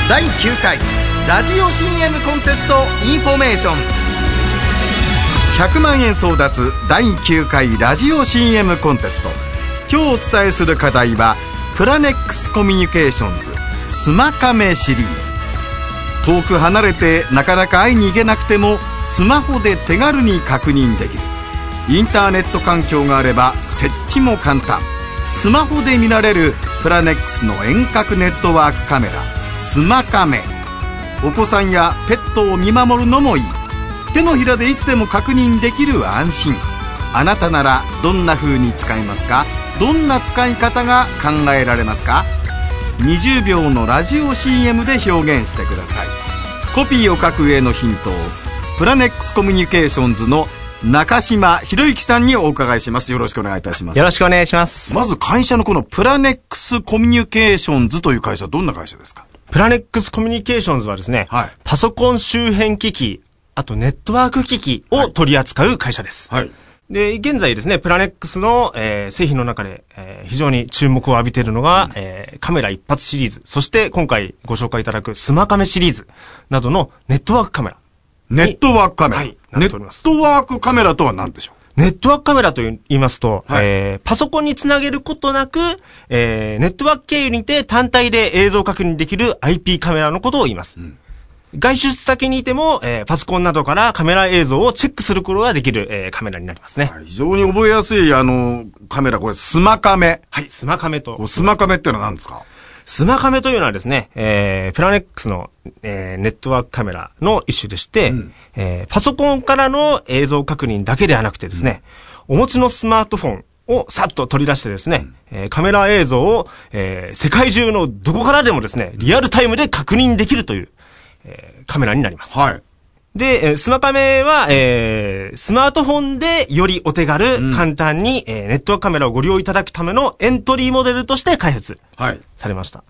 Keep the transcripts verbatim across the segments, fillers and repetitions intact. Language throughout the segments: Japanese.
だいきゅうかいラジオ シーエム コンテストインフォメーション。ひゃくまんえん争奪だいきゅうかいラジオ シーエム コンテスト。今日お伝えする課題はプラネックスコミュニケーションズスマカメシリーズ。遠く離れてなかなか会いに行けなくてもスマホで手軽に確認できる。インターネット環境があれば設置も簡単。スマホで見られるプラネックスの遠隔ネットワークカメラスマカメ。お子さんやペットを見守るのもいい。手のひらでいつでも確認できる安心。あなたならどんな風に使いますか？どんな使い方が考えられますか？にじゅうびょうのラジオ シーエム で表現してください。コピーを書く上のヒントをプラネックスコミュニケーションズの中島博之さんにお伺いします。よろしくお願いいたします。 よろしくお願いします。 まず会社のこのプラネックスコミュニケーションズという会社はどんな会社ですか？ プラネックスコミュニケーションズはですね、はい、パソコン周辺機器、あとネットワーク機器を取り扱う会社です。はい。で、現在ですね、プラネックスの、えー、製品の中で、えー、非常に注目を浴びているのが、うんえー、カメラ一発シリーズ、そして今回ご紹介いただくスマカメシリーズなどのネットワークカメラ。 ネットワークカメラ。 はい。なっております。 ネットワークカメラとは何でしょう？ ネットワークカメラと言いますと、はいえー、パソコンにつなげることなく、えー、ネットワーク経由にて単体で映像確認できる アイピー カメラのことを言います。うん外出先にいても、えー、パソコンなどからカメラ映像をチェックすることができる、えー、カメラになりますね。 はい、非常に覚えやすい、あの、カメラ、これ、スマカメ。 はい、スマカメと。 スマカメってのは何ですか？ スマカメというのはですね、えー、プラネックスの、えー、ネットワークカメラの一種でして、うんえー、パソコンからの映像確認だけではなくてですね、うん、お持ちのスマートフォンをさっと取り出してですね、うんえー、カメラ映像を、えー、世界中のどこからでもですね、リアルタイムで確認できるという、えー、カメラになります。はい。で、えー、スマカメは、えー、スマートフォンでよりお手軽、うん、簡単に、えー、ネットワークカメラをご利用いただくためのエントリーモデルとして開発されました。はい、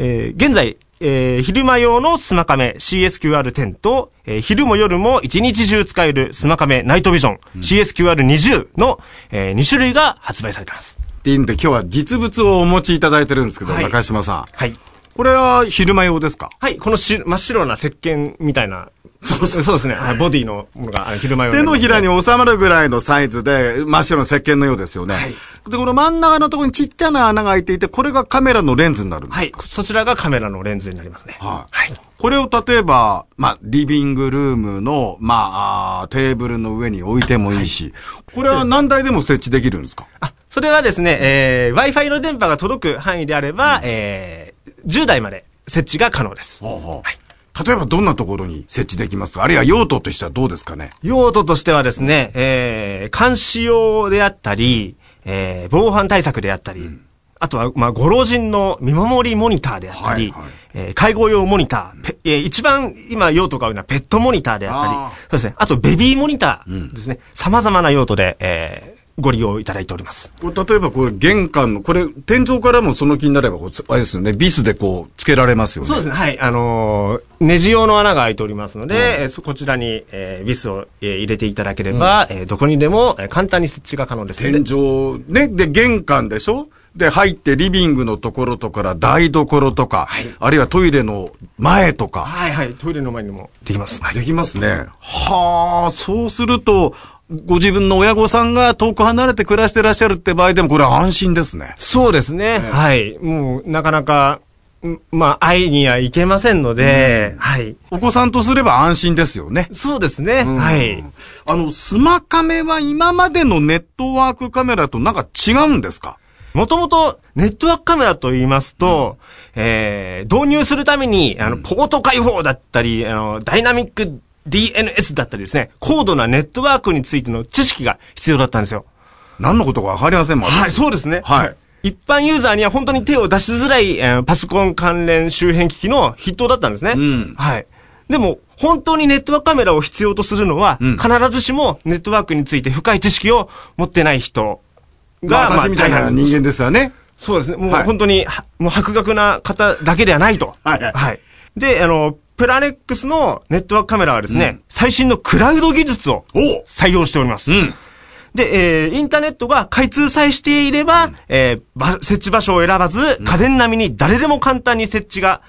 えー、現在、えー、昼間用のスマカメ シーエスキューアールテン と、えー、昼も夜も一日中使えるスマカメナイトビジョン、うん、シーエスキューアールにじゅう の、えー、に種類が発売されています。 っていうんで今日は実物をお持ちいただいてるんですけど、はい、中島さん。はい。これは昼間用ですか？ はい。このし真っ白な石鹸みたいな。そうそうですね。はい。ボディのものが昼間用、 ね、手のひらに収まるぐらいのサイズで真っ白な石鹸のようですよね。はい。で、この真ん中のところにちっちゃな穴が開いていて、これがカメラのレンズになるんですか？ はい。そちらがカメラのレンズになりますね。はい。はい。 これを例えば、まあ、リビングルームの、まあ、テーブルの上に置いてもいいし、はい、これは何台でも設置できるんですか？ あ、それはですね、えー、Wi-Fi の電波が届く範囲であれば、うん、えー、じゅうだいまで設置が可能です。ほうほうはい。 例えばどんなところに設置できますか？あるいは用途としてはどうですかね？ 用途としてはですね、えー、監視用であったり、えー、防犯対策であったり、うん、あとは、まあ、ご老人の見守りモニターであったり、はいはいえー、介護用モニター、うんえー、一番今用途が多いのはペットモニターであったり、そうですね、あとベビーモニターですね、うん、様々な用途で、えーご利用いただいております。 これ例えばこれ玄関の、これ天井からもその気になればこう、あれですよね、ビスでこう、つけられますよね。 そうですね、はい。あのー、ネジ用の穴が開いておりますので、うん、こちらに、えー、ビスを、えー、入れていただければ、うんえー、どこにでも、えー、簡単に設置が可能ですので。 天井、ね、で、玄関でしょ？で、入ってリビングのところとから台所とか、はい、あるいはトイレの前とか。 はいはい、トイレの前にもできます。はい、 できますね。はあ、そうすると、ご自分の親御さんが遠く離れて暮らしてらっしゃるって場合でもこれは安心ですね。 そうですね。ねはい。もう、なかなか、まあ、会いには行けませんので、うん、はい。 お子さんとすれば安心ですよね。 そうですね。うん、はい。 あの、スマカメは今までのネットワークカメラとなんか違うんですか？ もともと、ネットワークカメラと言いますと、うん、えー、導入するために、あの、ポート開放だったり、あの、ダイナミックディーエヌエス だったりですね、高度なネットワークについての知識が必要だったんですよ。 何のことかわかりませんもんね。 はい、そうですね。はい。一般ユーザーには本当に手を出しづらい、えー、パソコン関連周辺機器の筆頭だったんですね。うん。はい。でも、本当にネットワークカメラを必要とするのは、うん、必ずしもネットワークについて深い知識を持ってない人が、 まあ、私みたいな人間ですよね。 そうですね。もう本当に、はい、もう博学な方だけではないと。はい、はい。はい。で、あの、プラネックスのネットワークカメラはですね、うん、最新のクラウド技術を採用しております。うん、で、えー、インターネットが開通さえしていれば、うん、えー、設置場所を選ばず、うん、家電並みに誰でも簡単に設置が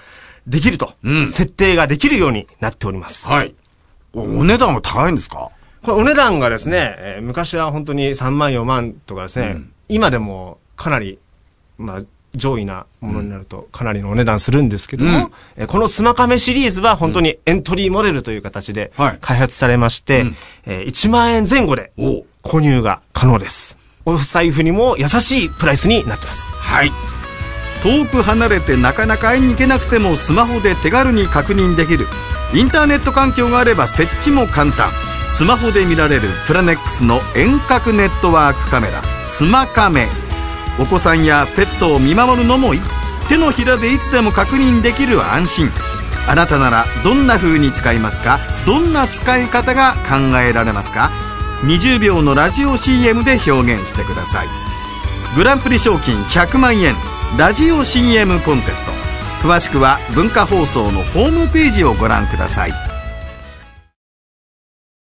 できると、うん、設定ができるようになっております。 はい。お値段は高いんですか？ これお値段がですね、えー、昔は本当にさんまんよんまんとかですね、うん、今でもかなり、まあ、上位なものになるとかなりのお値段するんですけども、うんえー、このスマカメシリーズは本当にエントリーモデルという形で開発されまして、うん、えー、いちまんえんぜん後で購入が可能です。お財布にも優しいプライスになってます。 はい。遠く離れてなかなか会いに行けなくてもスマホで手軽に確認できる。インターネット環境があれば設置も簡単。スマホで見られるプラネックスの遠隔ネットワークカメラスマカメ。お子さんやペットを見守るのもいい。手のひらでいつでも確認できる安心。あなたならどんな風に使いますか？どんな使い方が考えられますか？にじゅうびょうのラジオ シーエム で表現してください。グランプリ賞金ひゃくまんえんラジオ シーエム コンテスト。詳しくは文化放送のホームページをご覧ください。